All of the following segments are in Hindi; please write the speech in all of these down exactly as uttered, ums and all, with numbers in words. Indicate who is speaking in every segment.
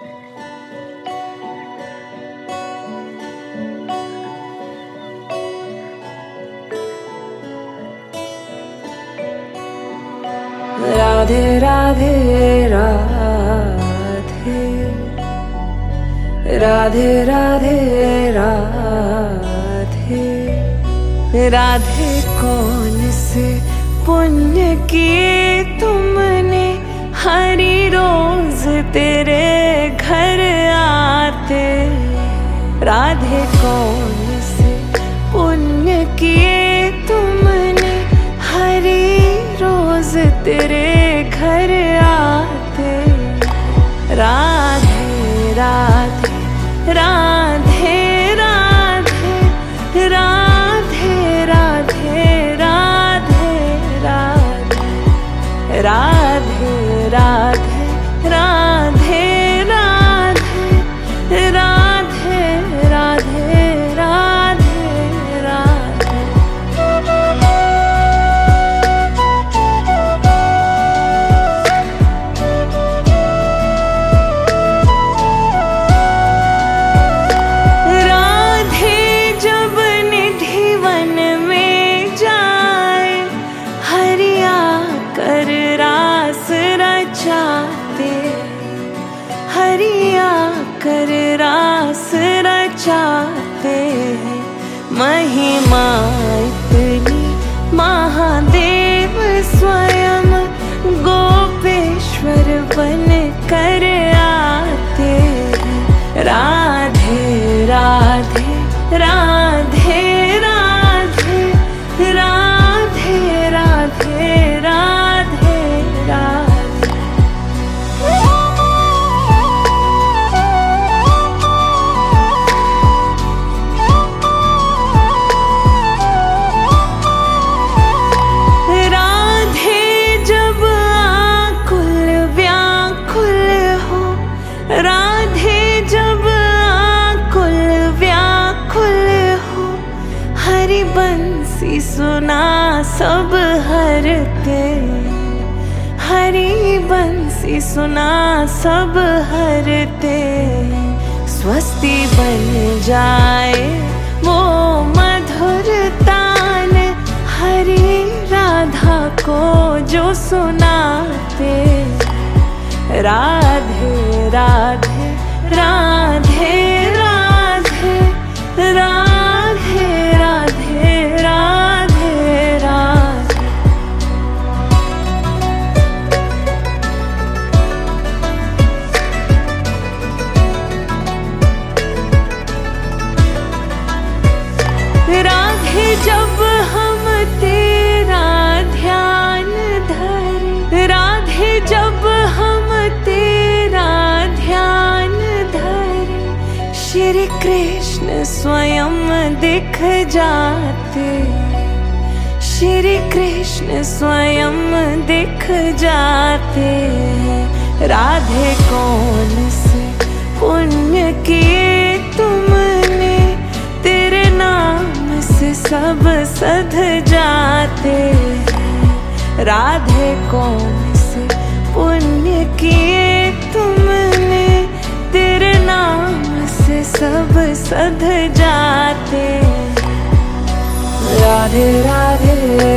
Speaker 1: राधे राधे राधे राधे राधे राधे राधे कौन से पुण्य किए तुमने, हरी रोज तेरे घर आते। राधे कौन से पुण्य किए तुमने, हरी रोज तेरे घर आते। राधे राधे राधे राधे राधे राधे राधे राधे राधे राधे राधे राधे राधे राधे राधे राधे। राधे जब निधि वन में जाए, हरिया कर रास रचाते। हरिया कर रास रचाते। महिमा इतनी महादेव स्वयं गोपेश्वर बन कर आते। राधे राधे राधे राधे राधे राधे राधे राधे। राधे जब आकुल व्याकुल हो, राधे जब आकुल व्याकुल हो, हरि बंसी सुना सब हरते। हरि बंसी सुना सब हरते। स्वस्ति बन जाए वो मधुर तान, हरि राधा को जो सुनाते। राधे राधे राधे राधे राधे राधे राधे राधे। राधे जब हम तेरा ध्यान धरे, राधे जब हम तेरा ध्यान धरे, श्री कृष्ण स्वयं दिख जाते। श्री कृष्ण स्वयं दिख जाते। राधे कौन से पुण्य किए तुमने, तेरे नाम से सब सध जाते। राधे कौन से पुण्य किए तुमने, तेरे नाम से सब सध जाते। राधे राधे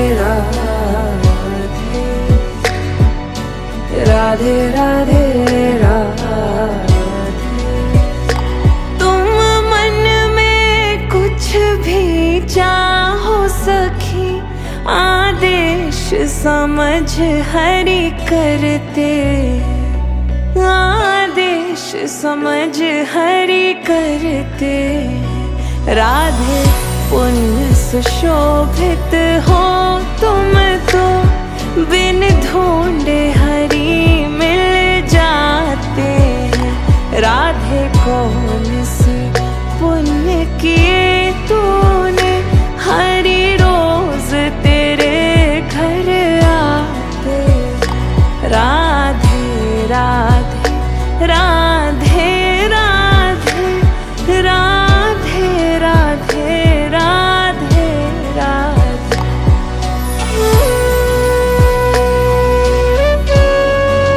Speaker 1: राधे राधे राधे राधे। तुम मन में कुछ भी चाहो सखी, आदेश समझ हरि करते। आदेश समझ हरि करते। राधे पुण्य सुशोभित हो तुम तो, बिन ढूंढे हरि मिल जाते। राधे कौन से पुण्य किए तूने, हरि रोज तेरे घर आते। राधे राधे राधे राधे राधे राधे राधे राधे।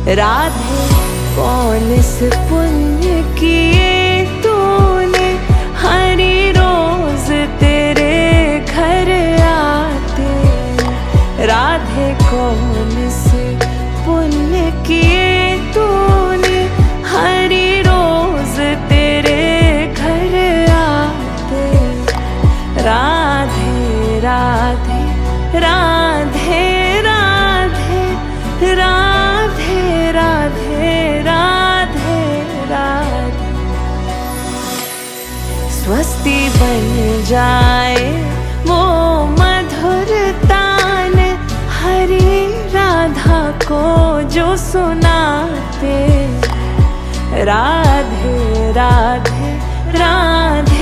Speaker 1: राधे कौन इस पुण्य किए तूने, हरी रोज तेरे घर आते। राधे कौन से पुण्य किए तूने, हरी रोज तेरे घर आते। राधे राधे राधे राधे राधे राधे राधे राधे। स्वस्ति बन जाए वो मधुर तान, हरी राधा को जो सुनाते। राधे राधे राधे